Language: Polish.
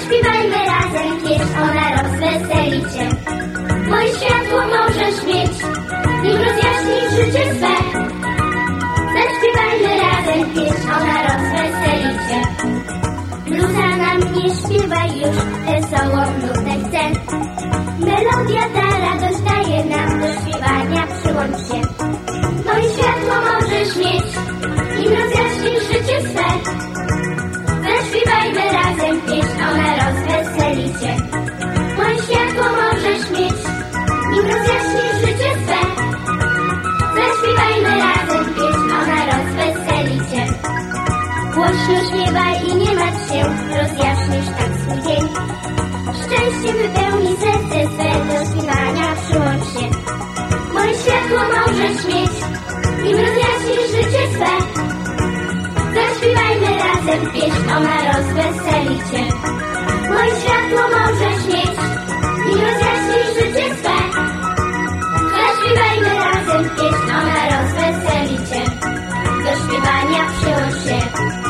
Zaśpiewajmy razem pieśń, ona rozweseli cię. Bo i światło możesz mieć, nim rozjaśnisz życie swe. Zaśpiewajmy razem pieśń, ona rozweseli cię. Bluza nam nie śpiewaj już, wesołą nutę chcę. Melodia ta radość daje nam, do śpiewania przyłącz się. Bo i światło możesz mieć, nim rozjaśnisz życie swe. Zaśpiewajmy razem pieśń, ona rozweseli cię. Bo i światło możesz mieć, nim rozjaśnisz życie swe. Zaśpiewajmy razem pieśń, ona rozweseli cię. Głośno śpiewaj i nie martw się, rozjaśnisz tak swój dzień. Szczęście wypełni serce swe, do śpiewania przyłącz się. Bo i światło możesz mieć, nim rozjaśnisz życie swe. Zaśpiewajmy razem pieśń, ona rozweseli cię. Bo i światło możesz mieć, nim rozjaśnisz życie swe. Zaśpiewajmy razem pieśń, ona rozweseli cię. Do śpiewania przyłącz się.